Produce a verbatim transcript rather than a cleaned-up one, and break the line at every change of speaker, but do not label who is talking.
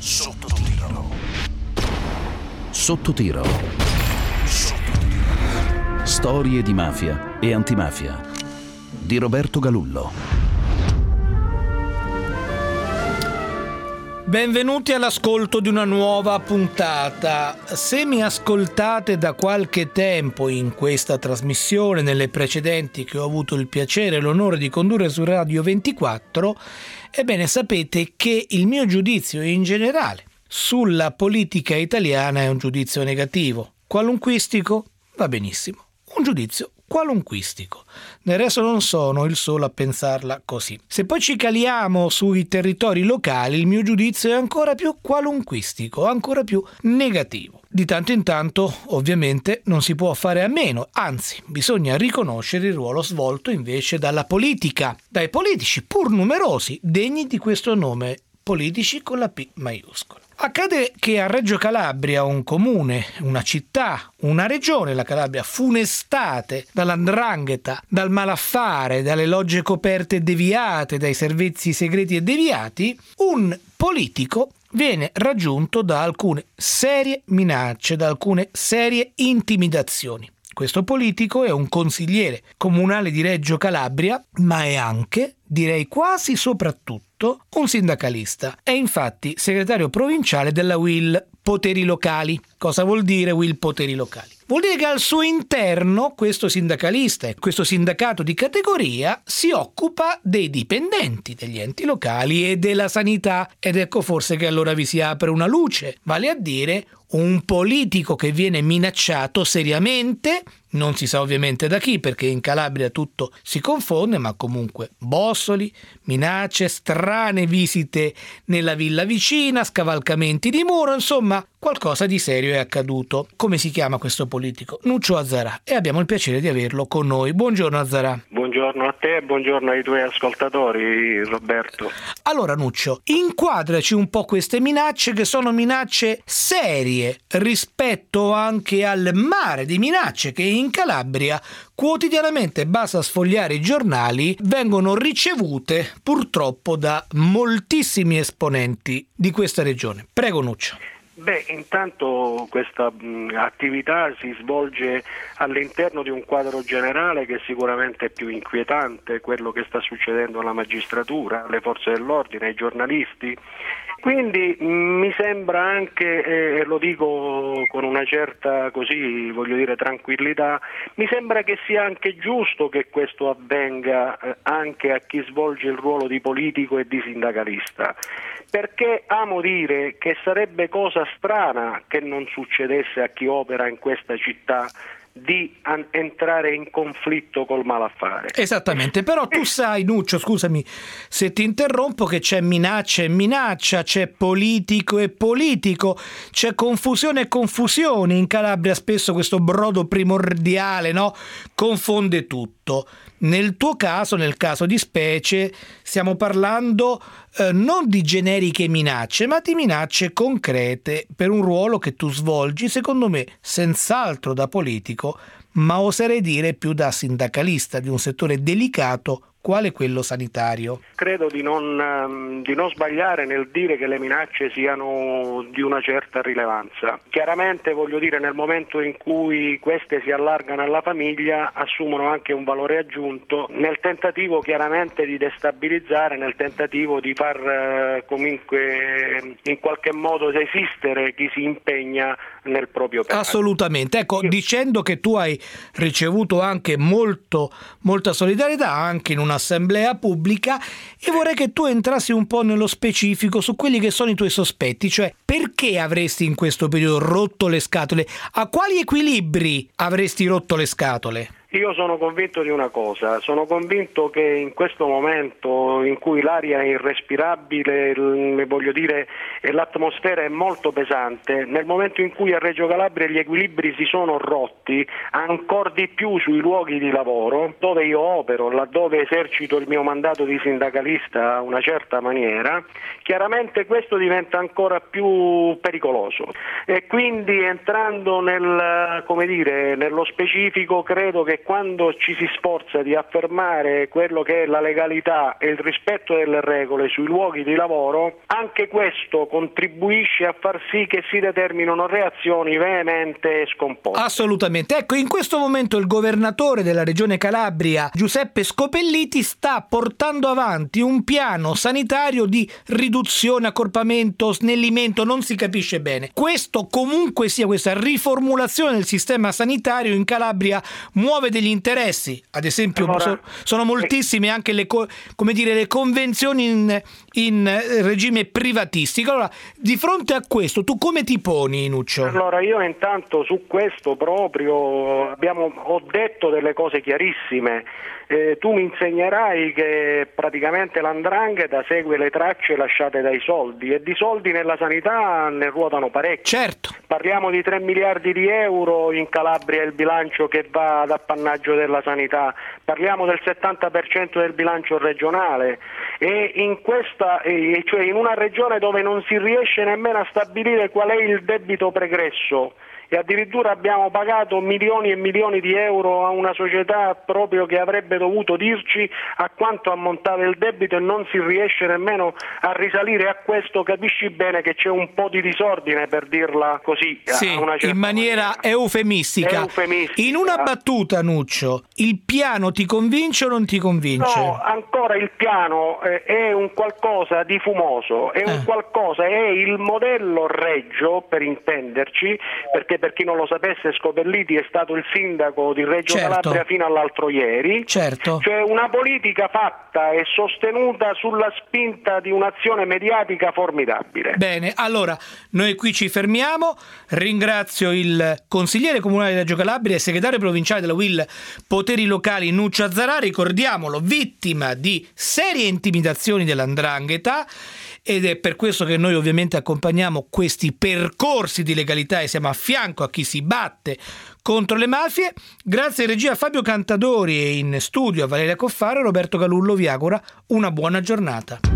Sotto tiro. Sotto tiro. Storie di mafia e antimafia di Roberto Galullo.
Benvenuti all'ascolto di una nuova puntata. Se mi ascoltate da qualche tempo in questa trasmissione, nelle precedenti che ho avuto il piacere e l'onore di condurre su Radio ventiquattro, ebbene sapete che il mio giudizio in generale sulla politica italiana è un giudizio negativo. Qualunquistico? Va benissimo. Un giudizio qualunquistico. Del resto non sono il solo a pensarla così. Se poi ci caliamo sui territori locali, il mio giudizio è ancora più qualunquistico, ancora più negativo. Di tanto in tanto, ovviamente, non si può fare a meno, anzi, bisogna riconoscere il ruolo svolto invece dalla politica, dai politici pur numerosi, degni di questo nome, politici con la P maiuscola. Accade che a Reggio Calabria, un comune, una città, una regione, la Calabria, funestate dall'andrangheta, dal malaffare, dalle logge coperte e deviate, dai servizi segreti e deviati, un politico viene raggiunto da alcune serie minacce, da alcune serie intimidazioni. Questo politico è un consigliere comunale di Reggio Calabria, ma è anche, direi quasi soprattutto, un sindacalista. È infatti segretario provinciale della U I L Poteri Locali. Cosa vuol dire U I L Poteri Locali? Vuol dire che al suo interno questo sindacalista e questo sindacato di categoria si occupa dei dipendenti degli enti locali e della sanità. Ed ecco forse che allora vi si apre una luce, vale a dire un politico che viene minacciato seriamente, non si sa ovviamente da chi perché in Calabria tutto si confonde, ma comunque bossoli, minacce, strane visite nella villa vicina, scavalcamenti di muro, insomma qualcosa di serio è accaduto. Come si chiama questo politico? Nuccio Azzarà, e abbiamo il piacere di averlo con noi. Buongiorno Azzarà.
Buongiorno a te e buongiorno ai tuoi ascoltatori, Roberto.
Allora Nuccio, inquadraci un po' queste minacce che sono minacce serie rispetto anche al mare di minacce che in Calabria quotidianamente, basta sfogliare i giornali, vengono ricevute purtroppo da moltissimi esponenti di questa regione. Prego Nuccio.
Beh, intanto questa mh, attività si svolge all'interno di un quadro generale che sicuramente è più inquietante, quello che sta succedendo alla magistratura, alle forze dell'ordine, ai giornalisti. Quindi mh, mi sembra anche, e eh, lo dico con una certa, così voglio dire, tranquillità, mi sembra che sia anche giusto che questo avvenga eh, anche a chi svolge il ruolo di politico e di sindacalista. Perché amo dire che sarebbe cosa strana che non succedesse a chi opera in questa città di an- entrare in conflitto col malaffare.
Esattamente, però tu sai Nuccio, scusami se ti interrompo, che c'è minaccia e minaccia, c'è politico e politico, c'è confusione e confusione. In Calabria spesso questo brodo primordiale, no, confonde tutto. Nel tuo caso, nel caso di specie, stiamo parlando eh, non di generiche minacce, ma di minacce concrete per un ruolo che tu svolgi, secondo me, senz'altro da politico, ma oserei dire più da sindacalista di un settore delicato quale quello sanitario.
Credo di non, di non sbagliare nel dire che le minacce siano di una certa rilevanza. Chiaramente voglio dire, nel momento in cui queste si allargano alla famiglia assumono anche un valore aggiunto nel tentativo chiaramente di destabilizzare, nel tentativo di far eh, comunque in qualche modo esistere chi si impegna nel proprio penale.
Assolutamente. Ecco, Io... dicendo che tu hai ricevuto anche molto, molta solidarietà anche in un'assemblea pubblica, e vorrei che tu entrassi un po' nello specifico su quelli che sono i tuoi sospetti, cioè perché avresti in questo periodo rotto le scatole? A quali equilibri avresti rotto le scatole?
Io sono convinto di una cosa, sono convinto che in questo momento in cui l'aria è irrespirabile, voglio dire, e l'atmosfera è molto pesante, nel momento in cui a Reggio Calabria gli equilibri si sono rotti, ancor di più sui luoghi di lavoro, dove io opero, laddove esercito il mio mandato di sindacalista a una certa maniera, chiaramente questo diventa ancora più pericoloso. E quindi entrando nel, come dire, nello specifico, credo che quando ci si sforza di affermare quello che è la legalità e il rispetto delle regole sui luoghi di lavoro, anche questo contribuisce a far sì che si determinino reazioni veementi e scomposte.
Assolutamente. Ecco, in questo momento il governatore della regione Calabria, Giuseppe Scopelliti, sta portando avanti un piano sanitario di riduzione, accorpamento, snellimento, non si capisce bene. Questo comunque sia, questa riformulazione del sistema sanitario in Calabria muove degli interessi, ad esempio allora, so, sono moltissime anche le, come dire, le convenzioni in, in regime privatistico. Allora, di fronte a questo tu come ti poni, Nuccio?
Allora, io intanto su questo proprio abbiamo, ho detto delle cose chiarissime. Eh, tu mi insegnerai che praticamente l'andrangheta segue le tracce lasciate dai soldi, e di soldi nella sanità ne ruotano parecchi.
Certo.
Parliamo di tre miliardi di euro in Calabria, il bilancio che va ad appannaggio della sanità, parliamo del settanta per cento del bilancio regionale, e in questa, eh, cioè in una regione dove non si riesce nemmeno a stabilire qual è il debito pregresso, e addirittura abbiamo pagato milioni e milioni di euro a una società proprio che avrebbe dovuto dirci a quanto ammontava il debito, e non si riesce nemmeno a risalire a questo. Capisci bene che c'è un po' di disordine, per dirla così,
sì,
a una certa
in maniera eufemistica.
eufemistica.
In una battuta, Nuccio, il piano ti convince o non ti convince?
No, ancora il piano eh, è un qualcosa di fumoso, è un
eh.
qualcosa, è il modello Reggio, per intenderci, perché per chi non lo sapesse Scopelliti è stato il sindaco di Reggio
certo.
Calabria fino all'altro ieri,
certo.
cioè una politica fatta e sostenuta sulla spinta di un'azione mediatica formidabile.
Bene, allora noi qui ci fermiamo. Ringrazio il consigliere comunale di Reggio Calabria e segretario provinciale della U I L Poteri Locali Nuccio Azzarà, ricordiamolo, vittima di serie intimidazioni dell'andrangheta, ed è per questo che noi ovviamente accompagniamo questi percorsi di legalità e siamo a fianco a chi si batte contro le mafie. Grazie in regia a Fabio Cantadori e in studio a Valeria Coffaro. Roberto Galullo vi augura una buona giornata.